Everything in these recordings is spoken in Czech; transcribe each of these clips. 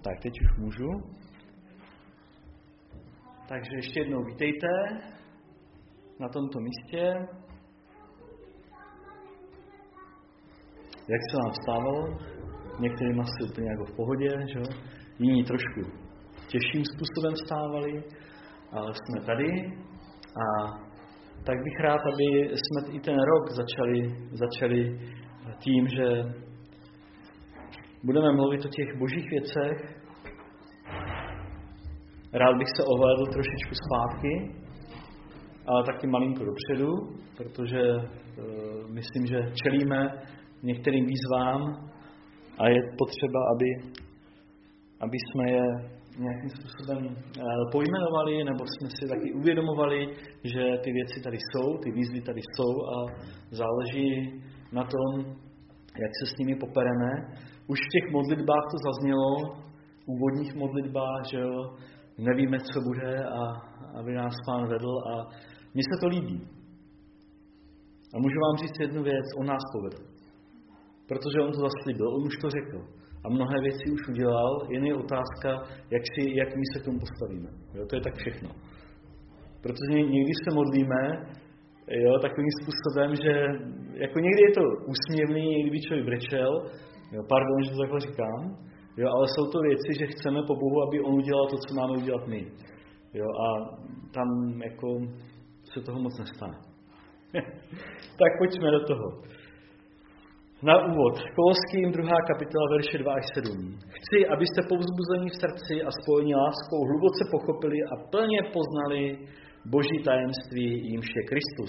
Tak, teď už můžu. Takže ještě jednou vítejte na tomto místě. Jak se vám stávalo? Některým asi úplně jako v pohodě, že jo? Jiní trošku těžším způsobem stávali, ale jsme tady a tak bych rád, aby jsme i ten rok začali tím, že budeme mluvit o těch božích věcech. Rád bych se ohlédl trošičku zpátky, ale taky malinko dopředu, protože myslím, že čelíme některým výzvám a je potřeba, aby jsme je nějakým způsobem pojmenovali, nebo jsme si taky uvědomovali, že ty věci tady jsou, ty výzvy tady jsou a záleží na tom, jak se s nimi popereme. Už v těch modlitbách to zaznělo, úvodních modlitbách, že jo, nevíme, co bude a aby nás Pán vedl a mně se to líbí. A můžu vám říct jednu věc, on nás povedl. Protože on to zaslíbil, on už to řekl. A mnohé věci už udělal, jen je otázka, jak my se k tomu postavíme. Jo, to je tak všechno. Protože někdy se modlíme jo, takovým způsobem, že jako někdy je to úsměvný, někdy by člověk brečel, jo, pardon, že to takhle říkám, jo, ale jsou to věci, že chceme po Bohu, aby on udělal to, co máme udělat my. Jo, a tam jako se toho moc nestane. Tak pojďme do toho. Na úvod, Koloským 2. kapitola, verše 2 až 7. Chci, abyste povzbuzení v srdci a spojení láskou hluboce pochopili a plně poznali Boží tajemství, jímž je Kristus.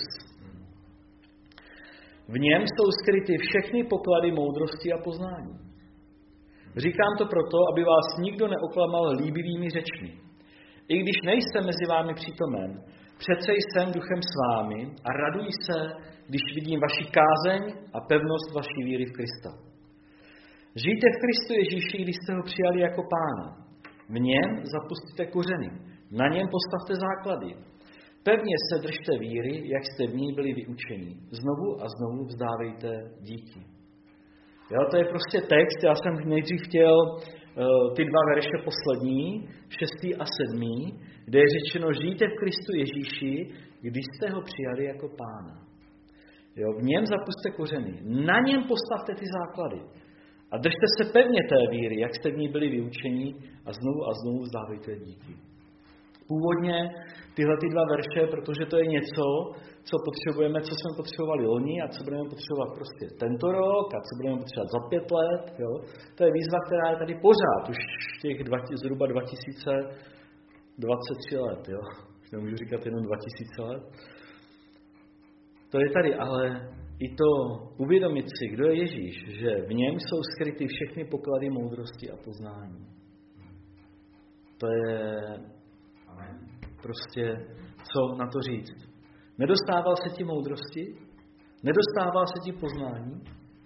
V něm jsou skryty všechny poklady moudrosti a poznání. Říkám to proto, aby vás nikdo neoklamal líbivými řečmi. I když nejsem mezi vámi přítomen, přece jsem duchem s vámi a raduji se, když vidím vaši kázeň a pevnost vaší víry v Krista. Žijte v Kristu Ježíši, když jste ho přijali jako Pána. V něm zapustíte kořeny, na něm postavte základy. Pevně se držte víry, jak jste v ní byli vyučeni. Znovu a znovu vzdávejte díky. Jo, to je prostě text, já jsem nejdřív chtěl ty dva verše poslední, 6. a 7., kde je řečeno, žijte v Kristu Ježíši, když jste ho přijali jako Pána. Jo, v něm zapuste kořeny, na něm postavte ty základy a držte se pevně té víry, jak jste v ní byli vyučeni a znovu vzdávejte díky. Původně tyhle ty dva verše, protože to je něco, co potřebujeme, co jsme potřebovali loni a co budeme potřebovat prostě tento rok a co budeme potřebovat za 5 let. Jo. To je výzva, která je tady pořád, už těch zhruba 2023 let. Jo. Už nemůžu říkat jenom 2000 let. To je tady, ale i to uvědomit si, kdo je Ježíš, že v něm jsou skryty všechny poklady moudrosti a poznání. To je prostě, co na to říct. Nedostával se ti moudrosti? Nedostával se ti poznání?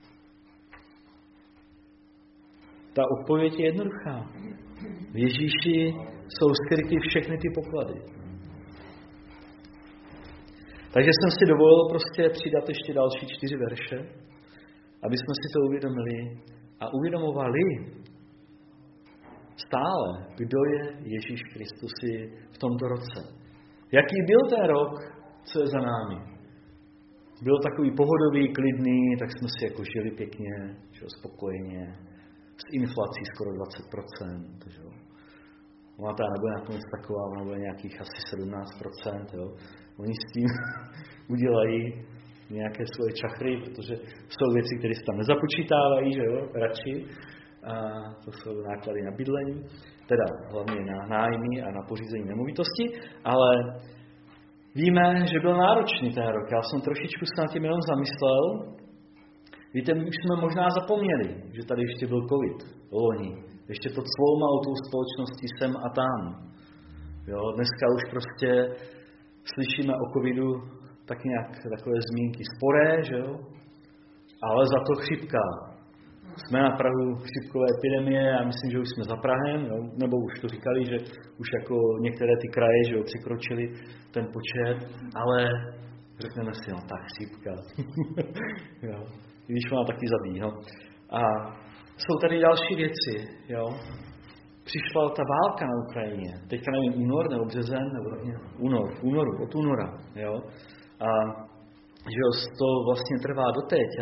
Ta odpověď je jednoduchá. V Ježíši jsou skryty všechny ty poklady. Takže jsem si dovolil prostě přidat ještě další 4 verše, aby jsme si to uvědomili a uvědomovali stále, kdo je Ježíš Kristus v tomto roce. Jaký byl ten rok, co je za námi? Byl takový pohodový, klidný, tak jsme si jako žili pěkně, že, spokojeně, s inflací skoro 20%. Že? Ona ta nebude nakonec taková, ona bude nějakých asi 17%. Jo? Oni s tím udělají nějaké svoje čachry, protože jsou věci, které se tam nezapočítávají, že jo, radši. A to jsou náklady na bydlení, teda hlavně na nájmy a na pořízení nemovitosti, ale víme, že byl náročný ten rok. Já jsem trošičku se nad tím jenom zamyslel. Víte, my už jsme možná zapomněli, že tady ještě byl covid, loni. Ještě to cloumalo tou společností sem a tam. Jo, dneska už prostě slyšíme o covidu tak nějak takové zmínky sporé, že jo, ale za to chřipka. Jsme na prahu chřipkové epidemie a myslím, že už jsme za Prahem, jo? Nebo už to říkali, že už jako některé ty kraje, že jo, překročili ten počet, ale řekneme si, no ta chřipka. Jo? Když ona taky zabíjí. No. A jsou tady další věci, jo. přišla ta válka na Ukrajině, teďka nevím, únor nebo březen, nebo od února, jo, a že to vlastně trvá doteď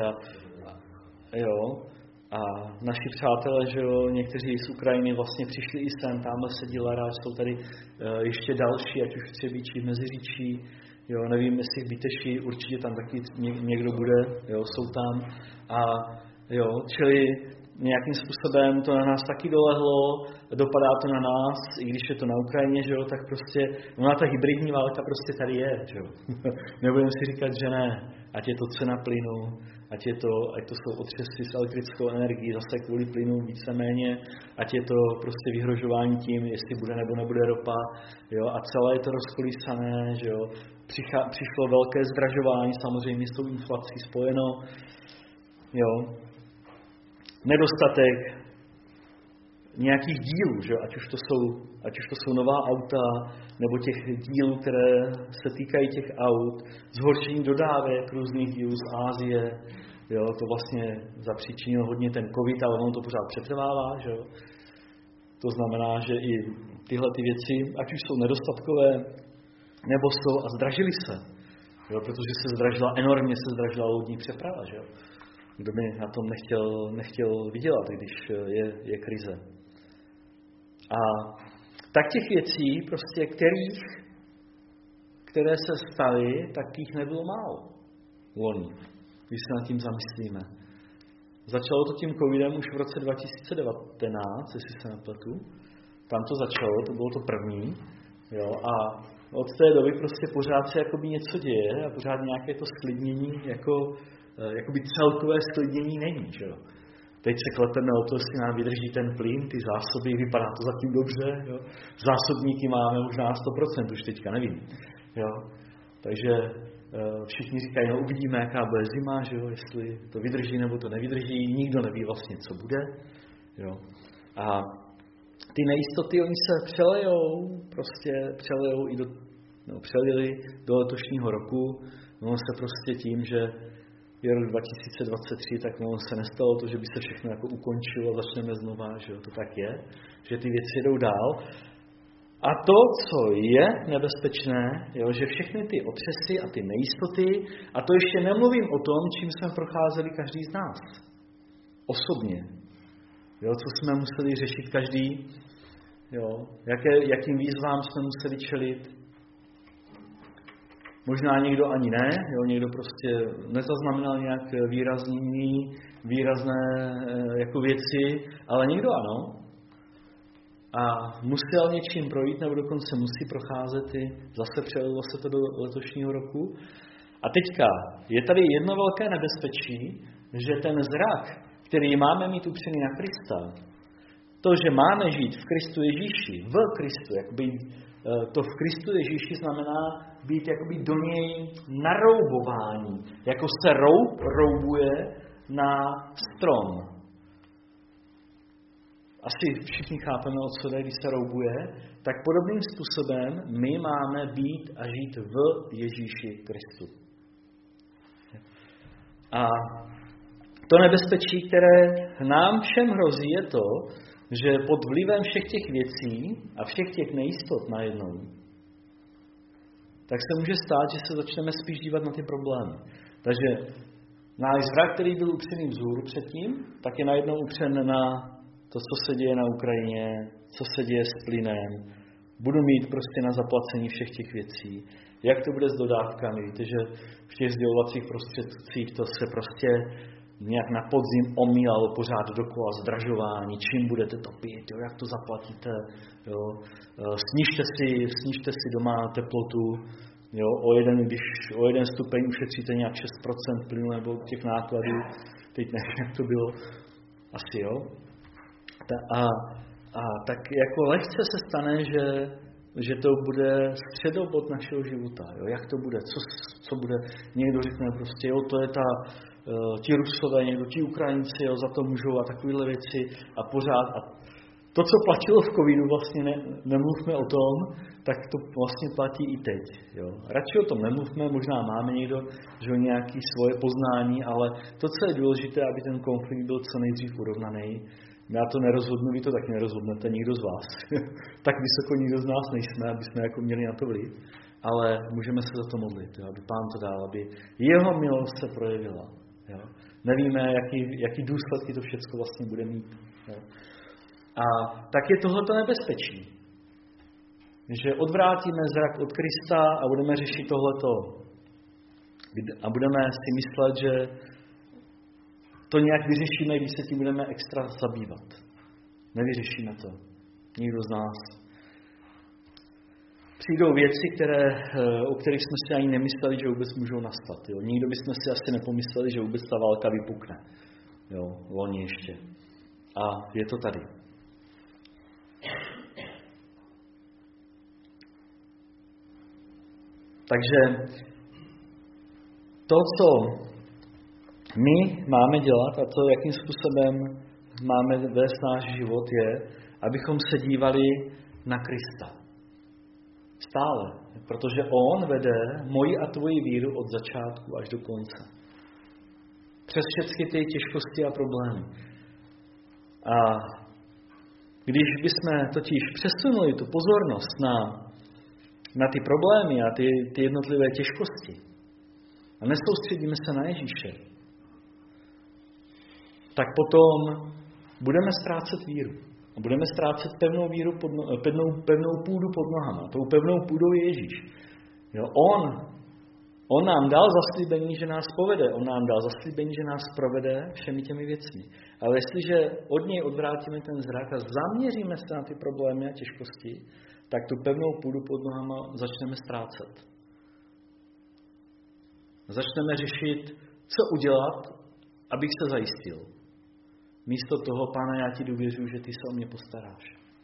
a naši přátelé, že jo, někteří z Ukrajiny vlastně přišli i sem, tamhle sedí Lara, jsou tady ještě další, ať už v Třebíči, v Meziříčí, jo, nevím, jestli v Bíteši, určitě tam taky někdo bude, jo, jsou tam a jo, čili nějakým způsobem to na nás taky dolehlo, dopadá to na nás, i když je to na Ukrajině, že jo, tak prostě, ona ta hybridní válka prostě tady je, že jo. Nebudeme si říkat, že ne, ať je to cena plynu, ať to jsou otřesy s elektrickou energií, zase kvůli plynu víceméně, ať je to prostě vyhrožování tím, jestli bude nebo nebude ropa, jo, a celé je to rozkolísané, že jo. Přišlo velké zdražování, samozřejmě s tou inflací spojeno, jo. Nedostatek nějakých dílů, že? Ať už to jsou nová auta, nebo těch dílů, které se týkají těch aut, zhoršení dodávek různých dílů z Asie, jo? To vlastně zapříčinil hodně ten covid, ale ono to pořád přetrvává, že? To znamená, že i tyhle ty věci, ať už jsou nedostatkové, nebo jsou a zdražily se, jo? Protože enormně se zdražila lodní přeprava, že? Kdo by na tom nechtěl vydělat, když je krize. A tak těch věcí, prostě které se staly, tak jich nebylo málo loni, když se nad tím zamyslíme. Začalo to tím covidem už v roce 2019, jestli se nepletu. Tam to začalo, to bylo to první. Jo, a od té doby prostě pořád se jakoby něco děje a pořád nějaké to sklidnění jakoby celkové sklidnění není, že jo. Teď se klepeme o to, jestli nám vydrží ten plyn, ty zásoby, vypadá to zatím dobře, jo. Zásobníky máme možná 100%, už teďka nevím, jo. Takže všichni říkají, no uvidíme, jaká bude zima, že jo, jestli to vydrží nebo to nevydrží, nikdo neví vlastně, co bude, jo. A ty nejistoty, oni se přelejou i přelili do letošního roku, no se prostě tím, že je rok 2023, tak se nestalo to, že by se všechno jako ukončilo a začneme znova, že jo, to tak je, že ty věci jedou dál. A to, co je nebezpečné, jo, že všechny ty otřesy a ty nejistoty, a to ještě nemluvím o tom, čím jsme procházeli každý z nás. Osobně. Jo, co jsme museli řešit každý, jo, jakým výzvám jsme museli čelit. Možná někdo ani ne, jo, někdo prostě nezaznamenal nějak výrazné jako věci, ale někdo ano. A musel něčím projít, nebo dokonce musí procházet zase přelilo se to do letošního roku. A teďka je tady jedno velké nebezpečí, že ten zrak, který máme mít upřený na Krista, to, že máme žít v Kristu Ježíši, v Kristu, jakoby to v Kristu Ježíši znamená být jakoby do něj naroubování, jako se roubuje na strom. Asi všichni chápeme, o co jde, když se roubuje, tak podobným způsobem my máme být a žít v Ježíši Kristu. A to nebezpečí, které nám všem hrozí, je to, že pod vlivem všech těch věcí a všech těch nejistot najednou, tak se může stát, že se začneme spíš dívat na ty problémy. Takže náš zrak, který byl upřený vzhůru předtím, tak je najednou upřen na to, co se děje na Ukrajině, co se děje s plynem. Budu mít prostě na zaplacení všech těch věcí. Jak to bude s dodávkami? Víte, že v těch sdělovacích prostředcích to se prostě nějak na podzim omílalo pořád dokola zdražování, čím budete topit, jo, jak to zaplatíte, jo. Snižte si doma teplotu, jo, o jeden stupeň ušetříte nějak 6% plynu nebo těch nákladů, teď nevím, jak to bylo, asi jo. A tak jako lehce se stane, že to bude středobod našeho života, jo, jak to bude, co bude, někdo řekne prostě, jo, to je ti Rusové, někdo ti Ukrajinci, jo, za to můžou a takovéhle věci a pořád. A to, co platilo v covidu, vlastně nemluvme o tom, tak to vlastně platí i teď. Jo. Radši o tom nemluvme, možná máme někdo, že nějaké svoje poznání, ale to, co je důležité, aby ten konflikt byl co nejdřív urovnaný, Já to nerozhodnu, vy to taky nerozhodnete, nikdo z vás. Tak vysoko nikdo z nás nejsme, aby jsme jako měli na to vliv, ale můžeme se za to modlit, jo, aby Pán to dal, aby jeho milost se projevila. Jo. Nevíme, jaký důsledky to všechno vlastně bude mít. Jo. A tak je tohleto nebezpečí, že odvrátíme zrak od Krista a budeme řešit tohleto. A budeme si myslet, že to nějak vyřešíme, když se tím budeme extra zabývat. Nevyřešíme to. Nikdo z nás. Přijdou věci, o kterých jsme si ani nemysleli, že vůbec můžou nastat. Jo. Nikdo bychom si asi nepomysleli, že vůbec ta válka vypukne. Jo, loni ještě. A je to tady. Takže to, co my máme dělat a to, jakým způsobem máme vést náš život, je, abychom se dívali na Krista. Stále. Protože on vede moji a tvoji víru od začátku až do konce. Přes všechny ty těžkosti a problémy. A když bychom totiž přesunuli tu pozornost na ty problémy a ty jednotlivé těžkosti a nesoustředíme se na Ježíše, tak potom budeme ztrácet víru. A budeme ztrácet pevnou víru, pevnou půdu pod nohama. Tou pevnou půdou je Ježíš. Jo, on nám dal zaslíbení, že nás povede. On nám dal zaslíbení, že nás provede všemi těmi věcmi. Ale jestliže od něj odvrátíme ten zrak a zaměříme se na ty problémy a těžkosti, tak tu pevnou půdu pod nohama začneme ztrácet. Začneme řešit, co udělat, abych se zajistil. Místo toho, Pane, já ti důvěřuji, že ty se o mě postaráš.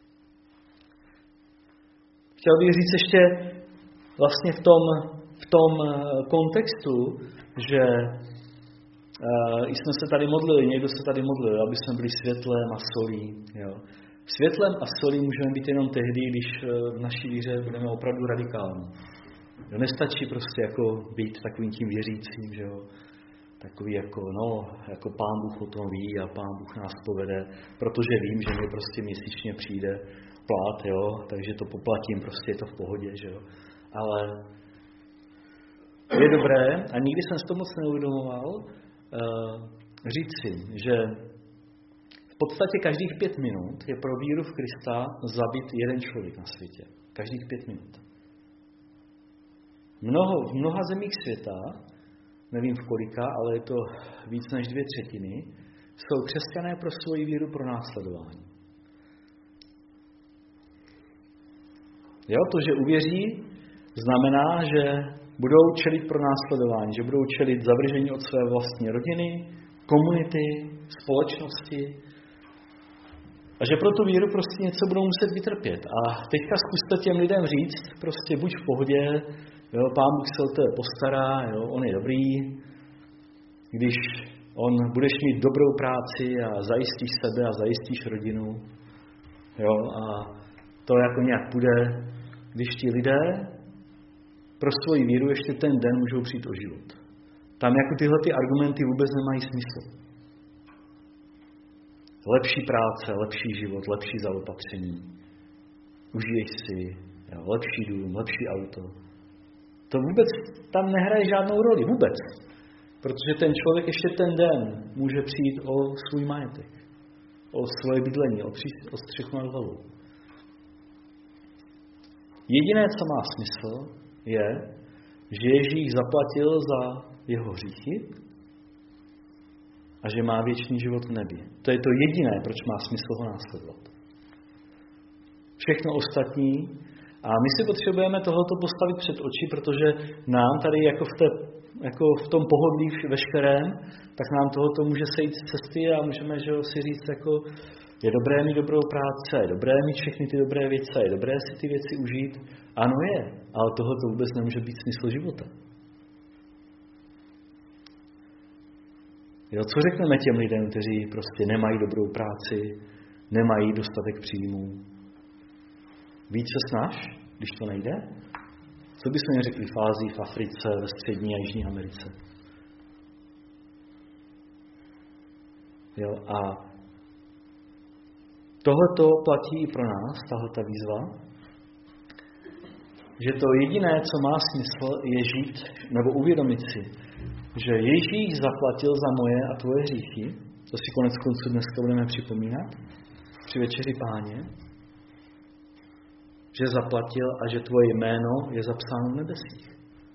Chtěl bych říct ještě vlastně v tom kontextu, že jsme se tady modlili, někdo se tady modlil, aby jsme byli světlem a solí. Jo. Světlem a solí můžeme být jenom tehdy, když v naší víře budeme opravdu radikální. Jo, nestačí prostě jako být takovým tím věřícím, že jo. Takový jako Pán Bůh o tom ví a Pán Bůh nás povede, protože vím, že mi prostě měsíčně přijde plát, jo, takže to poplatím, prostě je to v pohodě, že jo. Ale je dobré, a nikdy jsem si to moc neuvědomoval, říct si, že v podstatě každých 5 minut je pro víru v Krista zabit jeden člověk na světě. Každých 5 minut. V mnoha zemích světa, nevím v kolika, ale je to víc než 2/3, jsou křesťané pro svoji víru pronásledování. Jo, to, že uvěří, znamená, že budou čelit pronásledování, že budou čelit zavržení od své vlastní rodiny, komunity, společnosti a že pro tu víru prostě něco budou muset vytrpět. A teďka zkuste těm lidem říct, prostě buď v pohodě, jo, Pán Bůh se o tebe postará, jo, on je dobrý, když budeš mít dobrou práci a zajistíš sebe a zajistíš rodinu, jo, a to jako nějak půjde, když ti lidé pro svoji víru ještě ten den můžou přijít o život. Tam jako tyhle ty argumenty vůbec nemají smysl. Lepší práce, lepší život, lepší zaopatření, užiješ si, jo, lepší dům, lepší auto. To vůbec tam nehraje žádnou roli, vůbec. Protože ten člověk ještě ten den může přijít o svůj majetek, o svoje bydlení, o střechu nad hlavou. Jediné, co má smysl, je, že Ježíš zaplatil za jeho hříchy a že má věčný život v nebi. To je to jediné, proč má smysl ho následovat. Všechno ostatní. A my si potřebujeme tohoto postavit před oči, protože nám tady jako v tom pohodlí veškerém, tak nám tohoto může sejít z cesty a můžeme si říct, jako je dobré mít dobrou práci, je dobré mít všechny ty dobré věci, je dobré si ty věci užít. Ano je, ale tohoto vůbec nemůže být smysl života. Jo, co řekneme těm lidem, kteří prostě nemají dobrou práci, nemají dostatek příjmů? Více snaž, když to nejde? Co bychom jim řekli v Ázii, v Africe, ve Střední a Jižní Americe? Jo, a tohleto platí i pro nás, tahleta výzva, že to jediné, co má smysl, je žít nebo uvědomit si, že Ježíš zaplatil za moje a tvoje hříchy, to si konec konců dneska budeme připomínat, při večeři Páně, že zaplatil a že tvoje jméno je zapsáno v nebesích.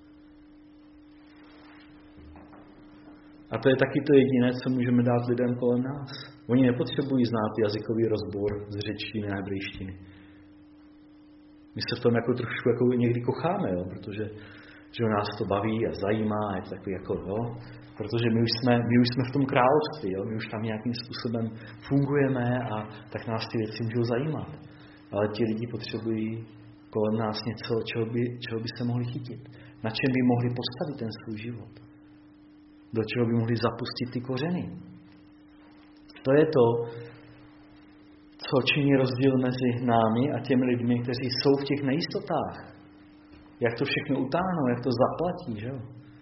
A to je taky to jediné, co můžeme dát lidem kolem nás. Oni nepotřebují znát jazykový rozbor z řečtiny a hebrejštiny. My se v tom jako trošku jako někdy kocháme, jo? Protože že nás to baví a zajímá, je to takový jako, jo? Protože my už jsme v tom království, jo? My už tam nějakým způsobem fungujeme a tak nás ty věci můžou zajímat. Ale ti lidi potřebují kolem nás něco, čeho by se mohli chytit. Na čem by mohli postavit ten svůj život. Do čeho by mohli zapustit ty kořeny. To je to, co činí rozdíl mezi námi a těmi lidmi, kteří jsou v těch nejistotách. Jak to všechno utáhnou, jak to zaplatí, že jo?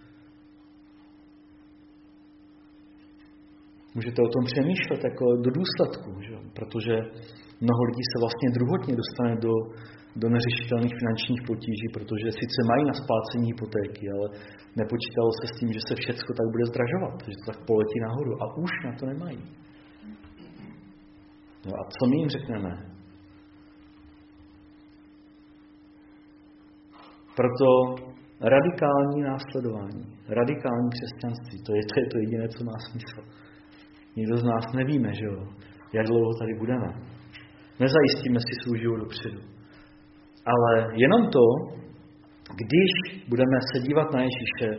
Můžete o tom přemýšlet jako do důsledku, že jo? Protože mnoho lidí se vlastně druhotně dostane do neřešitelných finančních potíží, protože sice mají na splácení hypotéky, ale nepočítalo se s tím, že se všecko tak bude zdražovat, že to tak poletí nahoru a už na to nemají. No a co my jim řekneme? Proto radikální následování, radikální křesťanství, to je to jediné, co má smysl. Nikdo z nás nevíme, že jo, jak dlouho tady budeme. Nezajistíme si svůj život dopředu. Ale jenom to, když budeme se dívat na Ježíše,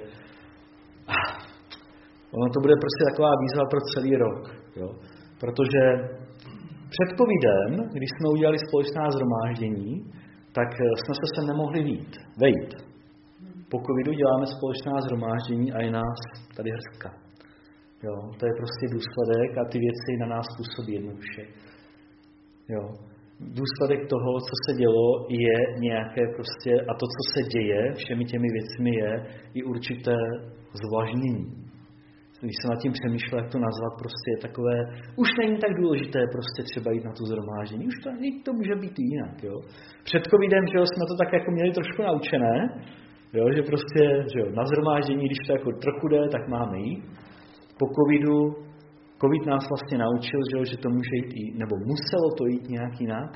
ono to bude prostě taková výzva pro celý rok. Jo? Protože před covidem, když jsme udělali společná shromáždění, tak jsme se sem nemohli vejít. Po covidu děláme společná shromáždění a je nás tady hrstka. Jo? To je prostě důsledek a ty věci na nás působí jednoduše. Jo? Důsledek toho, co se dělo, je nějaké prostě, a to, co se děje všemi těmi věcmi, je i určité zvlažnění. Když jsem nad tím přemýšlel, jak to nazvat, prostě je takové, už není tak důležité prostě třeba jít na to shromáždění, už to může být jinak, jo. Před covidem, že jo, jsme to tak jako měli trošku naučené, jo, že prostě, že jo, na shromáždění, když to jako trochu jde, tak máme jít. Po covidu, covid nás vlastně naučil, že to může jít, nebo muselo to jít nějak jinak.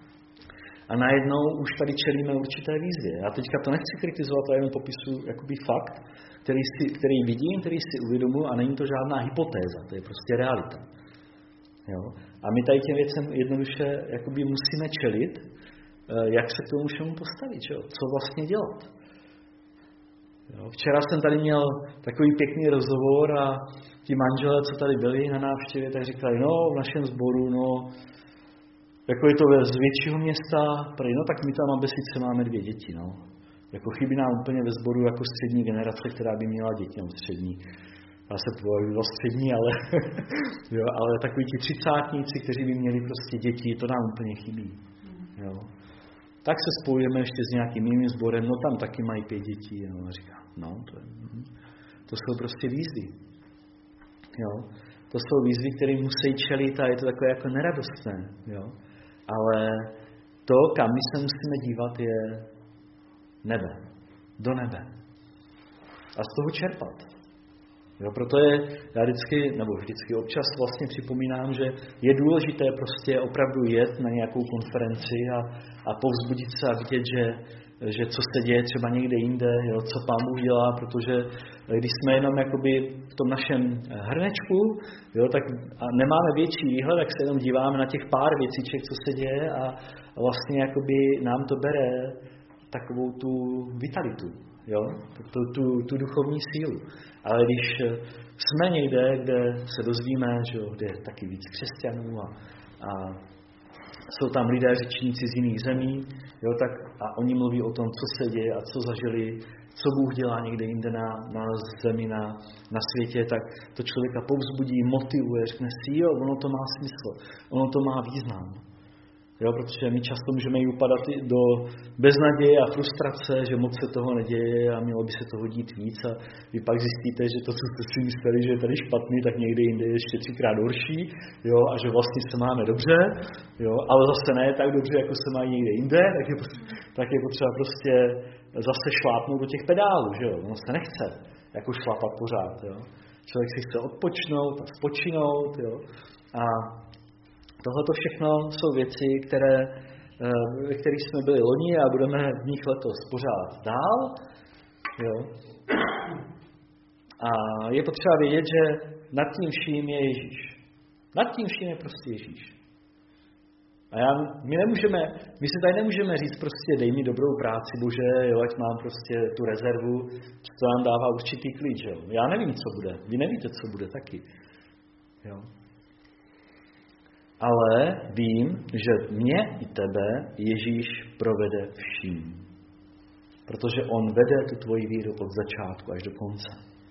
A najednou už tady čelíme určité výzvě. Já teďka to nechci kritizovat, ale jenom popisuju jakoby fakt, který vidím, který si uvědomuji a není to žádná hypotéza, to je prostě realita. Jo? A my tady těm věcem jednoduše jakoby musíme čelit, jak se k tomu všemu postavit, jo? Co vlastně dělat. Jo? Včera jsem tady měl takový pěkný rozhovor a ti manželé, co tady byli na návštěvě, tak říkali, no v našem sboru, no jako je to z většího města, no tak my tam sice máme 2 děti, no. Jako chybí nám úplně ve sboru jako střední generace, která by měla děti, no střední. Já se považuji střední, ale, jo, ale takový ti 30-tníci, kteří by měli prostě děti, to nám úplně chybí. Jo. Tak se spojujeme ještě s nějakým jiným sborem, no tam taky mají 5 dětí. Jo. A říkám, no to jsou prostě výzvy. Jo. To jsou výzvy, které musí čelit a je to takové jako neradostné. Jo. Ale to, kam my se musíme dívat, je nebe. Do nebe. A z toho čerpat. Jo, proto já vždycky občas vlastně připomínám, že je důležité prostě opravdu jet na nějakou konferenci a povzbudit se a vidět, že co se děje třeba někde jinde, jo, co Pán Bůh dělá, protože když jsme jenom jakoby v tom našem hrnečku, jo, tak a nemáme větší výhled, tak se jenom díváme na těch pár věcíček, co se děje a vlastně jakoby nám to bere takovou tu vitalitu, jo, tu duchovní sílu. Ale když jsme někde, kde se dozvíme, že jo, kde je taky víc křesťanů a jsou tam lidé řečníci z jiných zemí, jo, tak a oni mluví o tom, co se děje a co zažili, co Bůh dělá někde jinde na zemi, na světě, tak to člověka povzbudí, motivuje, řekne si, jo, ono to má smysl, ono to má význam. Jo, protože my často můžeme i upadat do beznaděje a frustrace, že moc se toho neděje a mělo by se toho dít víc a vy pak zjistíte, že to, co jste si mysleli, že je tady špatný, tak někde jinde je ještě 3krát horší, jo, a že vlastně se máme dobře, jo, ale zase ne tak dobře, jako se mají někde jinde, tak je potřeba prostě zase šlápnout do těch pedálů, že jo, ono se nechce jako šlapat pořád, jo. Člověk si chce odpočnout a spočinout, jo, a tohle všechno jsou věci, ve kterých jsme byli loni a budeme v nich letos pořád dál. Jo. A je potřeba vědět, že nad tím vším je Ježíš. Nad tím vším je prostě Ježíš. A my si tady nemůžeme říct prostě dej mi dobrou práci, Bože, jo, ať mám prostě tu rezervu, co to nám dává určitý klíč. Jo. Já nevím, co bude. Vy nevíte, co bude taky. Jo. Ale vím, že mě i tebe Ježíš provede vším. Protože on vede tu tvoji víru od začátku až do konce.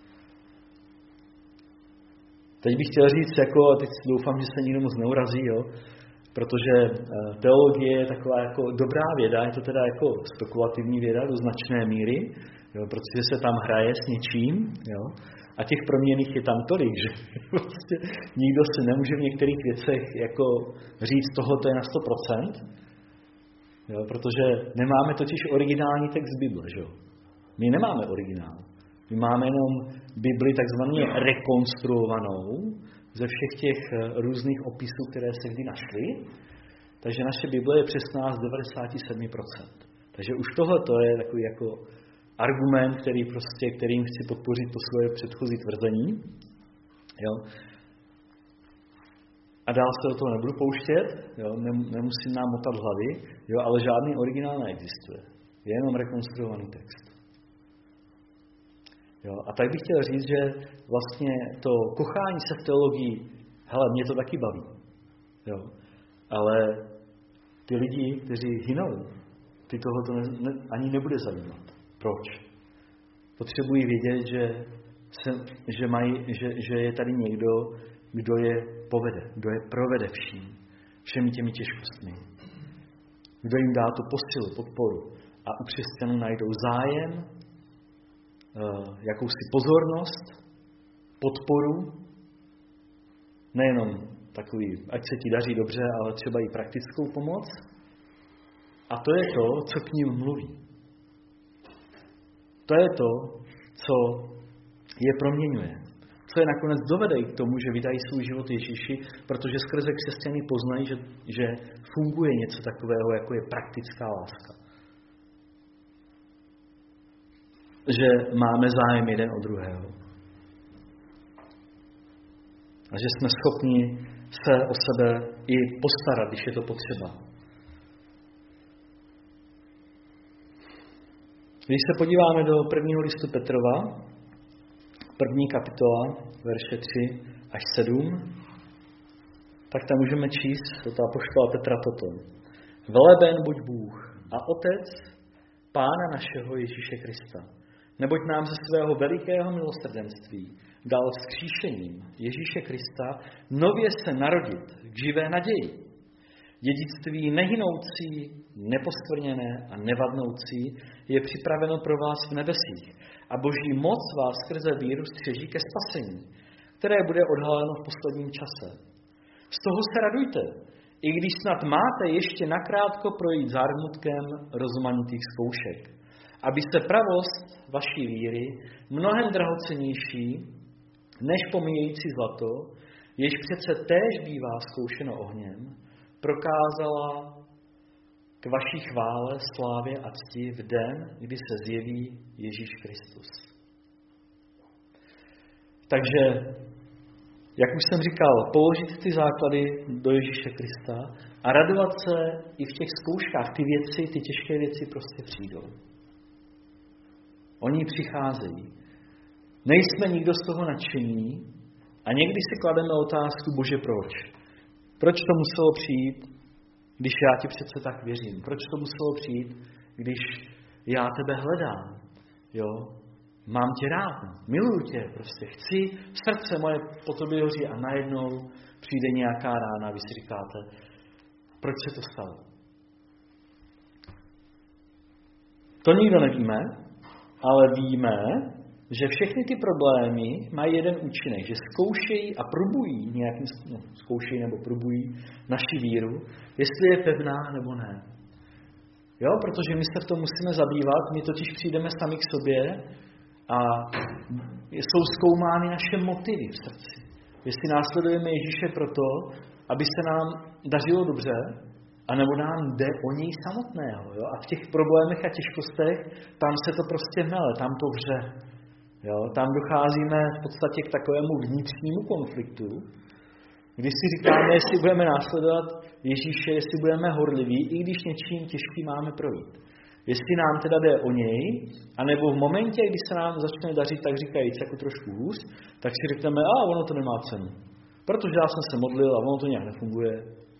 Teď bych chtěl říct, a teď doufám, že se nikdo moc neurazí, jo, protože teologie je taková jako dobrá věda, je to teda jako spekulativní věda do značné míry, jo, protože se tam hraje s něčím, jo. A těch proměnných je tam tolik, že prostě nikdo si nemůže v některých věcech jako říct, tohle je na 100%, jo, protože nemáme totiž originální text Bible, že jo. My nemáme originál. My máme jenom Bibli takzvaně rekonstruovanou ze všech těch různých opisů, které se kdy našly. Takže naše Bible je přesná z 97%. Takže už tohle je takový jako argument, kterým chci podpořit to svoje předchozí tvrzení. Jo. A dál se do toho nebudu pouštět, jo, nemusím nám motat hlavy, jo, ale žádný originál neexistuje. Je jenom rekonstruovaný text. Jo, a tak bych chtěl říct, že vlastně to kochání se v teologii, hele, mě to taky baví. Jo, ale ty lidi, kteří hynou, ty tohoto ani nebude zajímat. Proč? Potřebují vědět, že je tady někdo, kdo je povede, kdo je provede všemi těmi těžkostmi. Kdo jim dá tu posilu, podporu a u křesťanů najdou zájem, jakousi pozornost, podporu, nejenom takový, ať se ti daří dobře, ale třeba i praktickou pomoc. A to je to, co k ním mluví. To je to, co je proměňuje. Co je nakonec dovede k tomu, že vydají svůj život Ježíši, protože skrze křesťany poznají, že funguje něco takového, jako je praktická láska. Že máme zájem jeden o druhého. A že jsme schopni se o sebe i postarat, když je to potřeba. Když se podíváme do prvního listu Petrova, 1. kapitola, verše 3 až 7, tak tam můžeme číst od apoštola Petra toto. Veleben buď Bůh a Otec Pána našeho Ježíše Krista, neboť nám ze svého velikého milosrdenství dal vzkříšením Ježíše Krista nově se narodit k živé naději. Dědictví nehynoucí, neposkvrněné a nevadnoucí je připraveno pro vás v nebesích a boží moc vás skrze víru střeží ke spasení, které bude odhaleno v posledním čase. Z toho se radujte, i když snad máte ještě nakrátko projít zármutkem rozmanitých zkoušek, aby se pravost vaší víry, mnohem drahocennější než pomíjející zlato, jež přece též bývá zkoušeno ohněm, prokázala k vaší chvále, slávě a cti v den, kdy se zjeví Ježíš Kristus. Takže, jak už jsem říkal, položit ty základy do Ježíše Krista a radovat se i v těch zkouškách. Ty těžké věci prostě přijdou. Oni přicházejí. Nejsme nikdo z toho nadšení a někdy si klademe otázku, Bože, proč? Proč to muselo přijít, když já ti přece tak věřím? Proč to muselo přijít, když já tebe hledám? Jo? Mám tě rád, miluju tě, prostě chci, srdce moje po tobě hoří a najednou přijde nějaká rána, vy si říkáte, Proč se to stalo? To nikdo nevíme, ale víme, že všechny ty problémy mají jeden účinek, že zkoušejí a probují nějakým zkoušejí nebo probují naši víru, jestli je pevná nebo ne. Jo, protože my se v tom musíme zabývat, my totiž přijdeme sami k sobě a jsou zkoumány naše motivy v srdci. Jestli následujeme Ježíše proto, aby se nám dařilo dobře, anebo nám jde o něj samotného. Jo? A v těch problémech a těžkostech, tam se to prostě mele, tam to vře. Jo? Tam docházíme v podstatě k takovému vnitřnímu konfliktu, kdy si říkáme, jestli budeme následovat Ježíše, jestli budeme horliví, i když něčím těžkým máme projít. Jestli nám teda jde o něj, anebo v momentě, kdy se nám začne dařit, tak říkajíc, jako trošku hůř, tak si řekneme, ono to nemá cenu. Protože já jsem se modlil a ono to nějak nefunguje.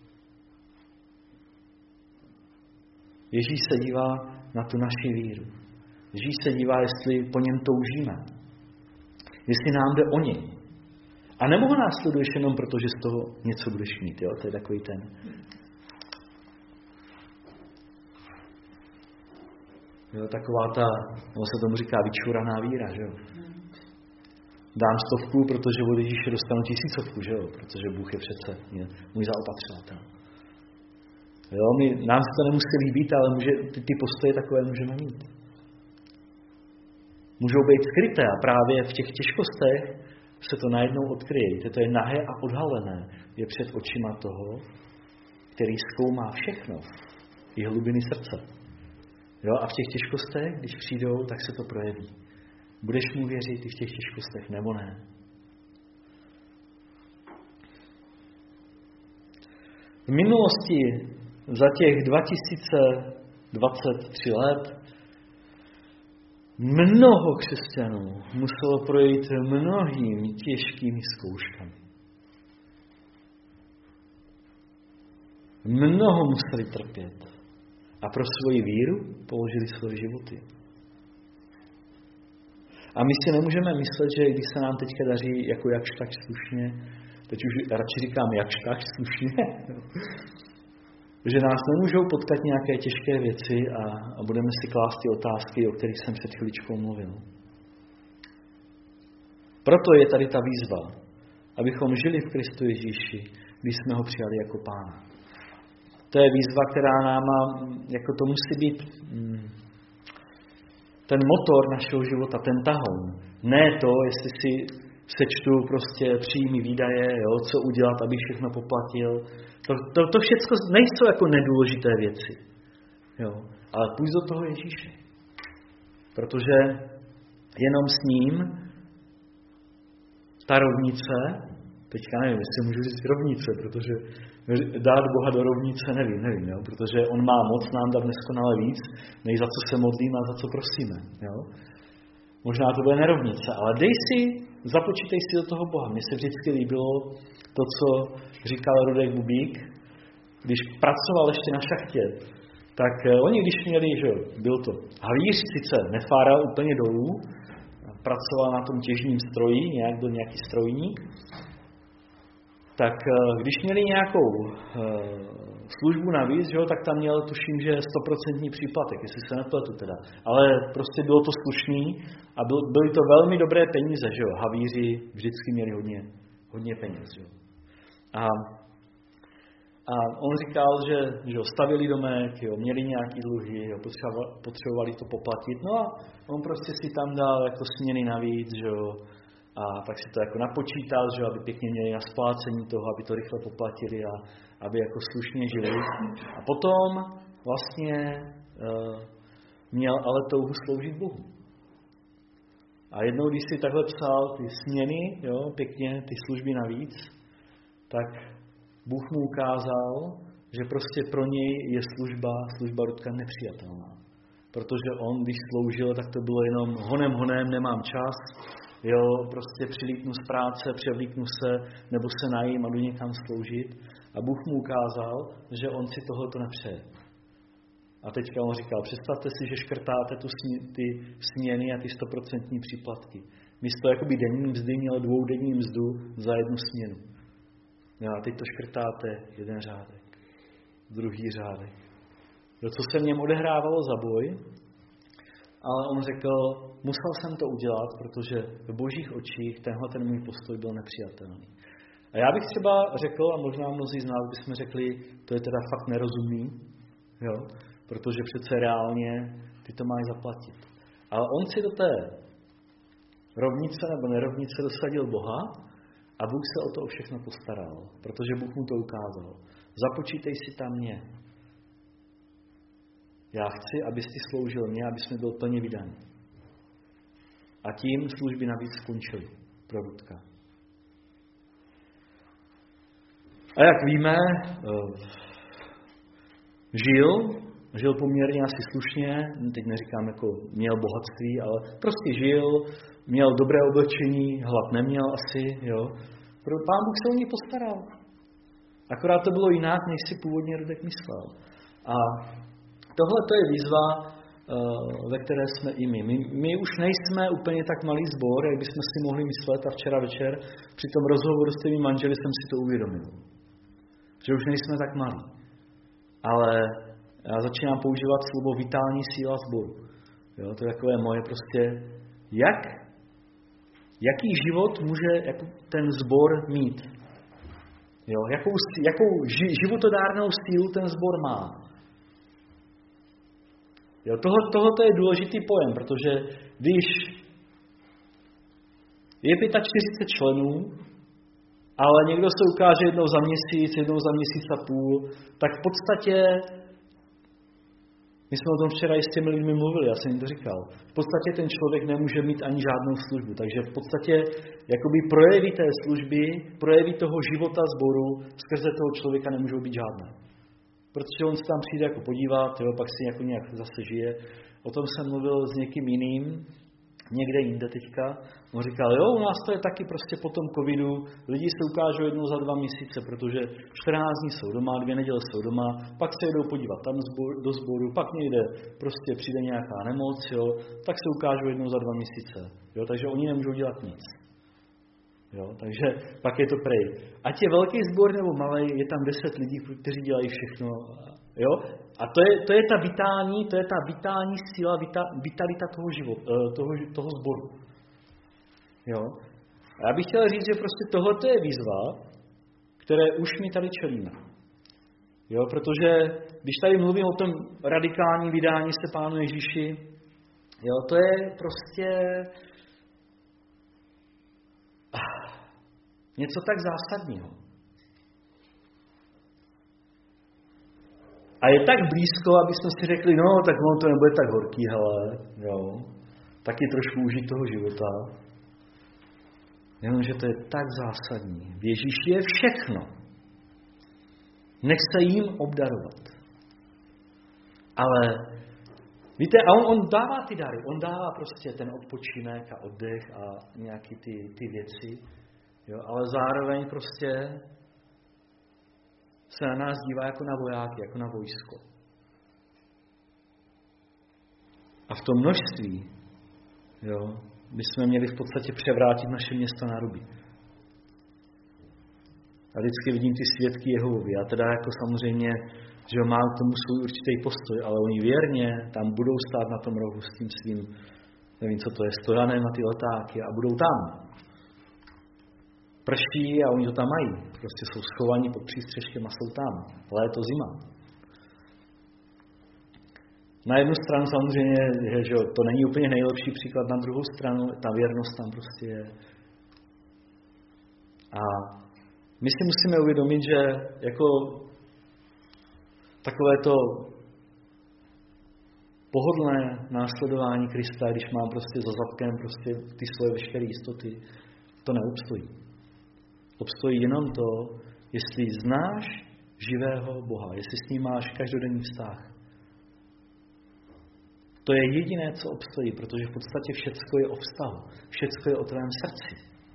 Ježíš se dívá na tu naši víru. Ježíš se dívá, jestli po něm toužíme. Jestli nám jde o něj. A nebo ho následuješ jenom proto, že z toho něco budeš mít. Jo? To je takový ten. Jo, taková ta, ono se tomu říká vyčuraná víra. Že jo? Dám 100, protože od Ježíše dostanu 1000, že jo? Protože Bůh je přece můj zaopatřovatel. Jo, nám se to nemusí líbit, ale ty postoje takové můžeme mít. Můžou být skryté a právě v těch těžkostech se to najednou odkryje. Víte, to je nahé a odhalené. Je před očima toho, který zkoumá všechno. I hlubiny srdce. Jo, a v těch těžkostech, když přijdou, tak se to projeví. Budeš mu věřit i v těch těžkostech, nebo ne? V minulosti za těch 2023 let mnoho křesťanů muselo projít mnohými těžkými zkouškami. Mnoho museli trpět a pro svoji víru položili svoje životy. A my si nemůžeme myslet, že když se nám teďka daří jako jakž tak slušně, teď už radši říkám jakž tak slušně, že nás nemůžou potkat nějaké těžké věci a budeme si klást ty otázky, o kterých jsem před chviličkou mluvil. Proto je tady ta výzva, abychom žili v Kristu Ježíši, když jsme ho přijali jako Pána. To je výzva, která nám jako to musí být ten motor našeho života, ten tahoun. Ne to, jestli si sečtu prostě příjmy, výdaje, jo, co udělat, aby všechno poplatil. To všechno nejsou jako nedůležité věci. Jo. Ale půjď do toho Ježíše. Protože jenom s ním ta rovnice, teďka nevím, jestli můžu říct rovnice, protože dát Boha do rovnice nevím, jo, protože on má moc nám dát neskonale víc, než za co se modlíme a za co prosíme. Jo. Možná to bude nerovnice, ale započítej si do toho Boha. Mně se vždycky líbilo to, co říkal Rudek Bubík, když pracoval ještě na šachtě, tak oni když měli, že byl to havíř, sice nefáral úplně dolů, pracoval na tom těžním stroji, byl nějaký strojník, tak když měli nějakou službu navíc, že, tak tam měl, tuším, že 100% příplatek, jestli se nepletu teda. Ale prostě bylo to slušný a byly to velmi dobré peníze, že jo. Havíři vždycky měli hodně peněz, že jo. A on říkal, že jo, stavili domek, jo, měli nějaký dluhy, jo, potřebovali to poplatit, no a on prostě si tam dal jako směny navíc, že jo. A tak si to jako napočítal, že aby pěkně měli na splácení toho, aby to rychle poplatili a aby jako slušně žili. A potom vlastně měl ale touhu sloužit Bohu. A jednou, když si takhle psal ty směny, jo, pěkně ty služby navíc, tak Bůh mu ukázal, že prostě pro něj je služba Rudka nepřijatelná. Protože on, když sloužil, tak to bylo jenom honem, nemám čas, jo, prostě přilítnu z práce, převlíknu se, nebo se najím a jdu někam sloužit. A Bůh mu ukázal, že on si tohleto nepřeje. A teďka on říkal, představte si, že škrtáte ty směny a ty 100% příplatky. Místo jakoby denní mzdy měl 2denní mzdu za jednu směnu. Jo, a teď to škrtáte jeden řádek. druhý řádek. Co se v něm odehrávalo za boj, ale on řekl, musel jsem to udělat, protože v božích očích ten můj postoj byl nepřijatelný. A já bych třeba řekl, a možná mnozí z nás bychom řekli, to je teda fakt nerozumný, jo? Protože přece reálně ty to máš zaplatit. Ale on si do té rovnice nebo nerovnice dosadil Boha a Bůh se o to všechno postaral, protože Bůh mu to ukázal. Započítej si tam mě. Já chci, abys ty sloužil mě, abys mi byl plně vydaný. A tím služby navíc skončily pro Rudka. A jak víme, žil poměrně asi slušně, teď neříkám jako měl bohatství, ale prostě žil, měl dobré oblečení, hlad neměl asi, jo. Pán Bůh se o něj postaral. Akorát to bylo jinak, než si původně Rudek myslel. A tohle to je výzva, ve které jsme i my. My už nejsme úplně tak malý sbor, jak bychom si mohli myslet, a včera večer při tom rozhovoru s těmi manželi jsem si to uvědomil. Že už nejsme tak malí. Ale já začínám používat slovo vitální síla sboru. Jo, to je takové moje prostě, jaký život může ten sbor mít. Jo, jakou životodárnou sílu ten sbor má. Jo, tohle je důležitý pojem, protože když je 45 členů, ale někdo se ukáže jednou za měsíc a půl, tak v podstatě, my jsme o tom včera i s těmi lidmi mluvili, já jsem jim to říkal, v podstatě ten člověk nemůže mít ani žádnou službu, takže v podstatě jakoby projevy té služby, projevy toho života sboru skrze toho člověka nemůžou být žádné. Protože on se tam přijde jako podívat, jo, pak si jako nějak zase žije. O tom jsem mluvil s někým jiným, někde jinde teďka. On říkal, jo, u nás to je taky prostě po tom covidu, lidi se ukážou jednou za 2 měsíce, protože 14 dní jsou doma, 2 neděle jsou doma, pak se jdou podívat tam do sboru, pak někde prostě přijde nějaká nemoc, jo, tak se ukážou jednou za 2 měsíce. Jo, takže oni nemůžou dělat nic. Jo, takže pak je to prej. Ať je velký sbor nebo malý, je tam 10 lidí, kteří dělají všechno. Jo? A to je ta vitální síla, vitalita toho života, toho sboru. Jo? A já bych chtěl říct, že prostě tohle je výzva, které už my tady čelíme. Jo? Protože když tady mluvím o tom radikální vydání se Pánu Ježíši, jo, to je prostě něco tak zásadního. A je tak blízko, aby jsme si řekli, no, tak ono to nebude tak horký, hele, jo. Taky trošku užít toho života. Jenomže to je tak zásadní. V Ježíši je všechno. Nech se jim obdarovat. Ale víte, a on dává ty dary. On dává prostě ten odpočinek a oddech a nějaký ty věci. Jo, ale zároveň prostě se na nás dívá jako na vojáky, jako na vojsko. A v tom množství, jo, bychom měli v podstatě převrátit naše město na ruby. A vždycky vidím ty svědky Jehovovi. A teda jako samozřejmě, že mám k tomu svůj určitý postoj, ale oni věrně tam budou stát na tom rohu s tím svým, nevím, co to je, stojanem a ty letáky a budou tam. Prší a oni to tam mají. Prostě jsou schovaní pod přístřeškem a jsou tam. Léto, zima. Na jednu stranu samozřejmě, že to není úplně nejlepší příklad, na druhou stranu ta věrnost tam prostě je. A my si musíme uvědomit, že jako takové to pohodlné následování Krista, když mám prostě za zadkem prostě ty svoje veškeré jistoty, to neobstojí. Obstojí jenom to, jestli znáš živého Boha, jestli s ním máš každodenní vztah. To je jediné, co obstojí, protože v podstatě všecko je o vztahu. Všecko je o tvém srdci.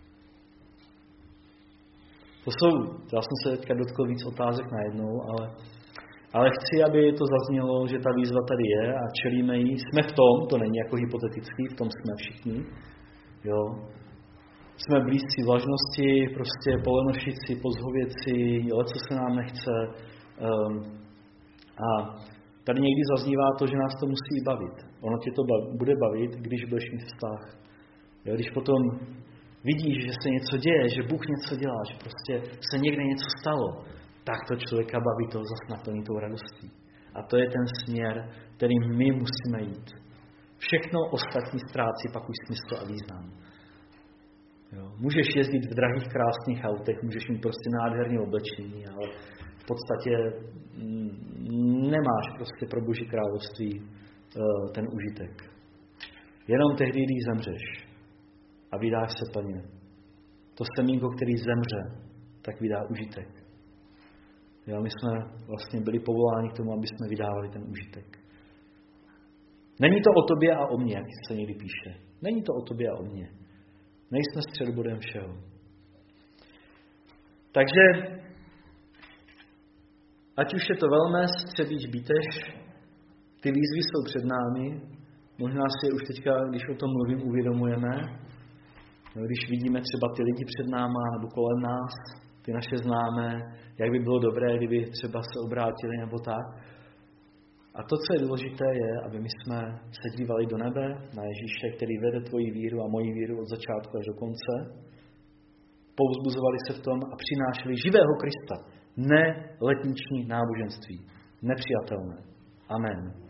Já jsem se teďka dotkl víc otázek najednou, ale chci, aby to zaznělo, že ta výzva tady je a čelíme jí. Jsme v tom, to není jako hypotetický, v tom jsme všichni. Jo. Jsme blízcí vlažnosti, prostě po lenošici, po zhověci, co se nám nechce. A tady někdy zaznívá to, že nás to musí bavit. Ono tě to bude bavit, když budeš mít vztah. Jo, když potom vidíš, že se něco děje, že Bůh něco dělá, že prostě se někde něco stalo, tak to člověka baví, to zase naplní tou radostí. A to je ten směr, kterým my musíme jít. Všechno ostatní ztrácí pak už smysl a význam. Jo. Můžeš jezdit v drahých, krásných autech, můžeš mít prostě nádherné oblečení, ale v podstatě nemáš prostě pro Boží království ten užitek. Jenom tehdy, když zemřeš a vydáš se plně. To semínko, který zemře, tak vydá užitek. Jo, my jsme vlastně byli povoláni k tomu, aby jsme vydávali ten užitek. Není to o tobě a o mně, jak se někdy píše. Není to o tobě a o mně. Nejsme středobodem všeho. Takže, ať už je to velmes, třebíč, bítež, ty výzvy jsou před námi. Možná si je už teďka, když o tom mluvím, uvědomujeme. Když vidíme třeba ty lidi před náma nebo kolem nás, ty naše známé, jak by bylo dobré, kdyby třeba se obrátili nebo tak. A to, co je důležité, je, aby my jsme se dívali do nebe, na Ježíše, který vede tvoji víru a moji víru od začátku až do konce, povzbuzovali se v tom a přinášeli živého Krista, ne letniční náboženství, nepřijatelné. Amen.